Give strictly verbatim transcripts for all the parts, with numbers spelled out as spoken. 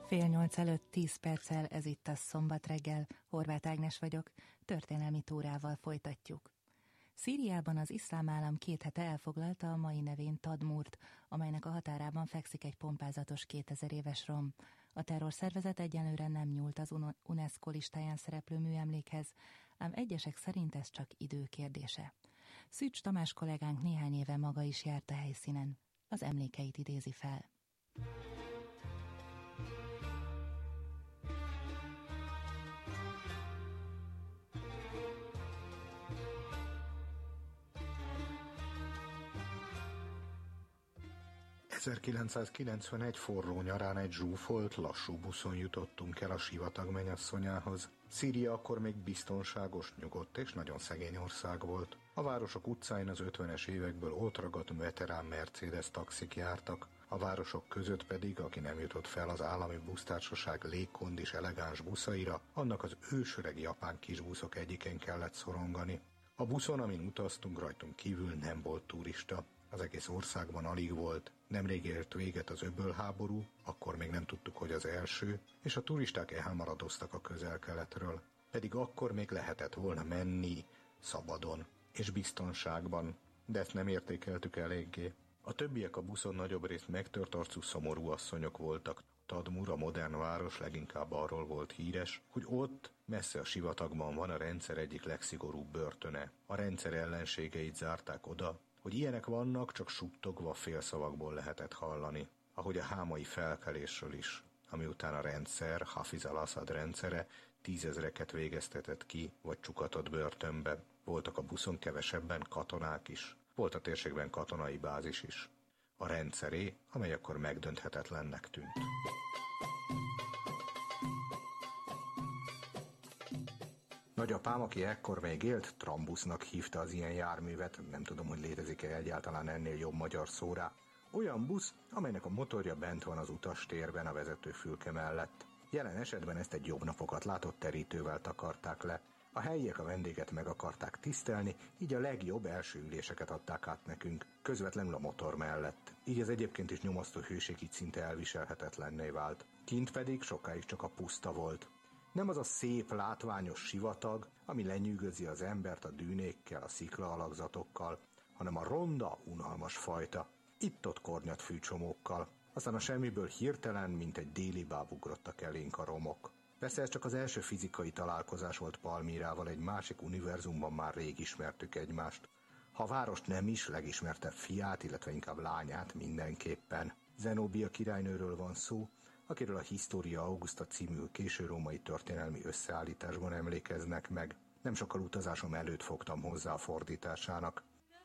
Fél nyolc előtt tíz perccel, ez itt a Szombat reggel, Horváth Ágnes vagyok, történelmi túrával folytatjuk. Szíriában az iszlám állam két hete elfoglalta a mai nevén Tadmurt, amelynek a határában fekszik egy pompázatos kétezer éves rom. A terrorszervezet egyenlőre nem nyúlt az UNESCO listáján szereplő műemlékhez, ám egyesek szerint ez csak idő kérdése. Szűcs Tamás kollégánk néhány éve maga is járt a helyszínen. Az emlékeit idézi fel. ezerkilencszázkilencvenegy forró nyarán egy zsúfolt, lassú buszon jutottunk el a sivatag mennyasszonyához. Szíria akkor még biztonságos, nyugodt és nagyon szegény ország volt. A városok utcáin az ötvenes évekből ott ragadt veterán Mercedes taxik jártak. A városok között pedig, aki nem jutott fel az állami busztársaság légkondis elegáns buszaira, annak az ősöreg japán kisbuszok egyiken kellett szorongani. A buszon, amin utaztunk, rajtunk kívül nem volt turista. Az egész országban alig volt, nemrég ért véget az öbölháború, akkor még nem tudtuk, hogy az első, és a turisták elmaradoztak a közel-keletről. Pedig akkor még lehetett volna menni szabadon és biztonságban, de ezt nem értékeltük eléggé. A többiek a buszon nagyobb részt megtört arcú szomorú asszonyok voltak. Tadmur, a modern város leginkább arról volt híres, hogy ott, messze a sivatagban van a rendszer egyik legszigorúbb börtöne. A rendszer ellenségeit zárták oda, hogy ilyenek vannak, csak suttogva félszavakból lehetett hallani. Ahogy a hámai felkelésről is, ami után a rendszer, Hafiz al-Assad rendszere tízezreket végeztetett ki, vagy csukatott börtönbe. Voltak a buszon kevesebben katonák is. Volt a térségben katonai bázis is. A rendszeré, amely akkor megdönthetetlennek tűnt. Nagyapám, aki ekkor még élt, trambusznak hívta az ilyen járművet, nem tudom, hogy létezik-e egyáltalán ennél jobb magyar szó rá. Olyan busz, amelynek a motorja bent van az utastérben a vezetőfülke mellett. Jelen esetben ezt egy jobb napokat látott terítővel takarták le. A helyiek a vendéget meg akarták tisztelni, így a legjobb első üléseket adták át nekünk, közvetlenül a motor mellett. Így az egyébként is nyomasztó hőség így szinte elviselhetetlenné vált. Kint pedig sokáig csak a puszta volt. Nem az a szép, látványos sivatag, ami lenyűgözi az embert a dűnékkel, a szikla alakzatokkal, hanem a ronda, unalmas fajta, itt-ott kornyat fűcsomókkal. Aztán a semmiből hirtelen, mint egy déli báb ugrottak elénk a romok. Persze ez csak az első fizikai találkozás volt Palmírával, egy másik univerzumban már rég ismertük egymást. Ha a várost nem is, legismertebb fiát, illetve inkább lányát mindenképpen. Zenóbia királynőről van szó, akiről a Historia Augusta című késő római történelmi összeállításban emlékeznek meg. Nem sokkal utazásom előtt fogtam hozzá a fordításának.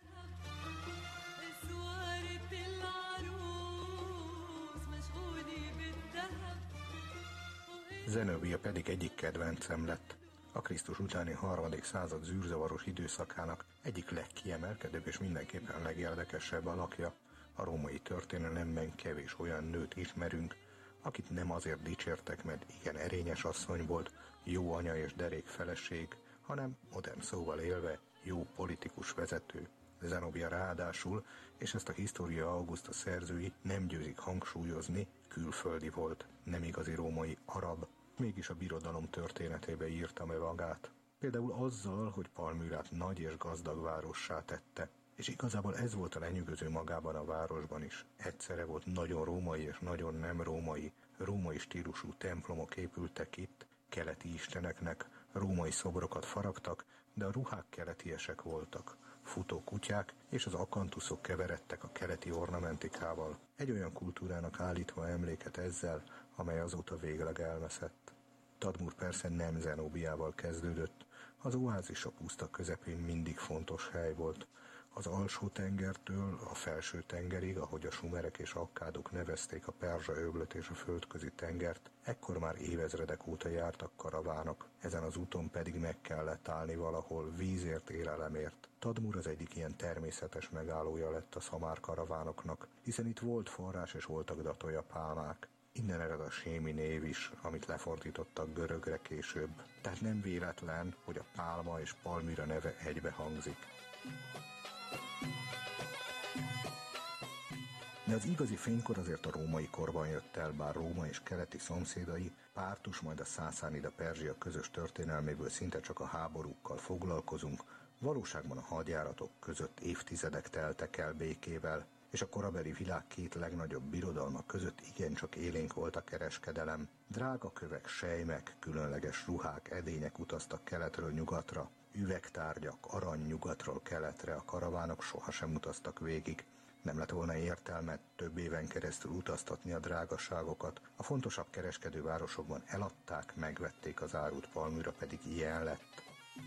Zenóbia pedig egyik kedvencem lett. A Krisztus utáni harmadik század zűrzavaros időszakának egyik legkiemelkedőbb és mindenképpen legérdekesebb alakja. A római történelemben kevés olyan nőt ismerünk, akit nem azért dicsértek, mert igen erényes asszony volt, jó anya és derék feleség, hanem modern szóval élve jó politikus vezető. Zenóbia ráadásul, és ezt a Historia Augusta szerzői nem győzik hangsúlyozni, külföldi volt, nem igazi római arab, mégis a birodalom történetébe írta meg magát. Például azzal, hogy Palmyrát nagy és gazdag várossá tette. És igazából ez volt a lenyűgöző magában a városban is. Egyszerre volt nagyon római és nagyon nem római, római stílusú templomok épültek itt, keleti isteneknek, római szobrokat faragtak, de a ruhák keletiesek voltak. Futó kutyák és az akantuszok keveredtek a keleti ornamentikával. Egy olyan kultúrának állítva emléket ezzel, amely azóta végleg elveszett. Tadmur persze nem Zenóbiával kezdődött, az oázis a puszta közepén mindig fontos hely volt. Az alsó tengertől a felső tengerig, ahogy a sumerek és akkádok nevezték a Perzsa öblöt és a földközi tengert, ekkor már évezredek óta jártak karavánok, ezen az úton pedig meg kellett állni valahol vízért, élelemért. Tadmur az egyik ilyen természetes megállója lett a szamár karavánoknak, hiszen itt volt forrás és voltak datója pálmák. Innen ered a sémi név is, amit lefordítottak görögre később. Tehát nem véletlen, hogy a pálma és Palmyra neve egybe hangzik. De az igazi fénykor azért a római korban jött el, bár Róma és keleti szomszédai, Pártus majd a Szászánida-Perzsia közös történelméből szinte csak a háborúkkal foglalkozunk, valóságban a hadjáratok között évtizedek teltek el békével, és a korabeli világ két legnagyobb birodalma között igencsak élénk volt a kereskedelem. Drága kövek, selymek, különleges ruhák, edények utaztak keletről nyugatra, üvegtárgyak, arany nyugatról keletre, a karavánok sohasem utaztak végig. Nem lett volna értelme több éven keresztül utaztatni a drágaságokat, a fontosabb kereskedővárosokban eladták, megvették az árut, Palmyra pedig ilyen lett.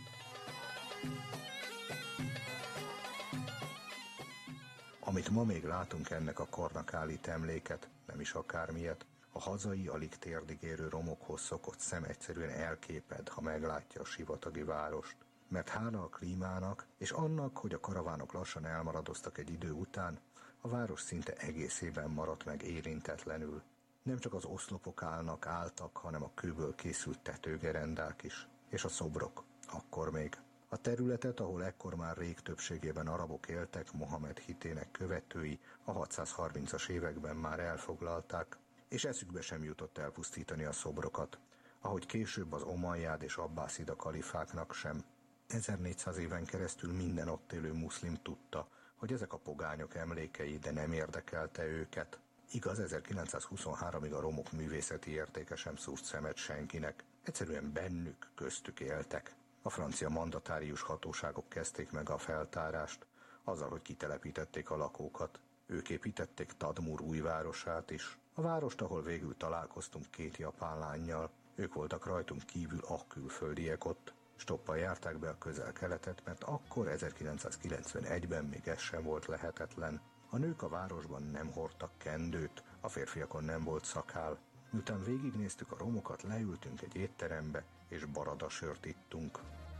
Amit ma még látunk, ennek a kornak állít emléket, nem is akármilyet, a hazai, alig térdig érő romokhoz szokott szem egyszerűen elképed, ha meglátja a sivatagi várost. Mert hála a klímának, és annak, hogy a karavánok lassan elmaradoztak egy idő után, a város szinte egészében maradt meg érintetlenül. Nem csak az oszlopok állnak, álltak, hanem a kőből készült tetőgerendák is, és a szobrok, akkor még. A területet, ahol ekkor már rég többségében arabok éltek, Mohamed hitének követői a hatszázharmincas években már elfoglalták, és eszükbe sem jutott elpusztítani a szobrokat, ahogy később az omajjád és abbászida kalifáknak sem. ezernégyszáz éven keresztül minden ott élő muszlim tudta, hogy ezek a pogányok emlékei, de nem érdekelte őket. Igaz, ezerkilencszázhuszonháromig a romok művészeti értéke sem szúrt szemet senkinek, egyszerűen bennük, köztük éltek. A francia mandatárius hatóságok kezdték meg a feltárást, azzal, hogy kitelepítették a lakókat. Ők építették Tadmur új városát is, a várost, ahol végül találkoztunk két japán lánnyal. Ők voltak rajtunk kívül a külföldiek ott. Stoppal járták be a közel-keletet, mert akkor ezerkilencszázkilencvenegyben még ez sem volt lehetetlen. A nők a városban nem hordtak kendőt, a férfiakon nem volt szakál. Miután végignéztük a romokat, leültünk egy étterembe, és baradasört ittunk.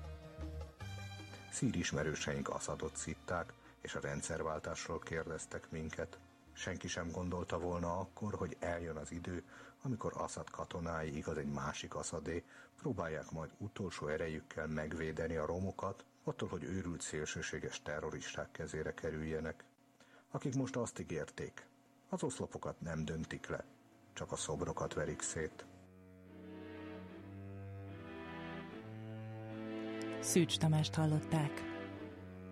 Szír ismerőseink Aszadot szitták, és a rendszerváltásról kérdeztek minket. Senki sem gondolta volna akkor, hogy eljön az idő, amikor Aszad katonái, igaz egy másik Aszadé, próbálják majd utolsó erejükkel megvédeni a romokat, attól, hogy őrült szélsőséges terroristák kezére kerüljenek. Akik most azt ígérték, az oszlopokat nem döntik le, csak a szobrokat verik szét. Szűcs Tamást hallották.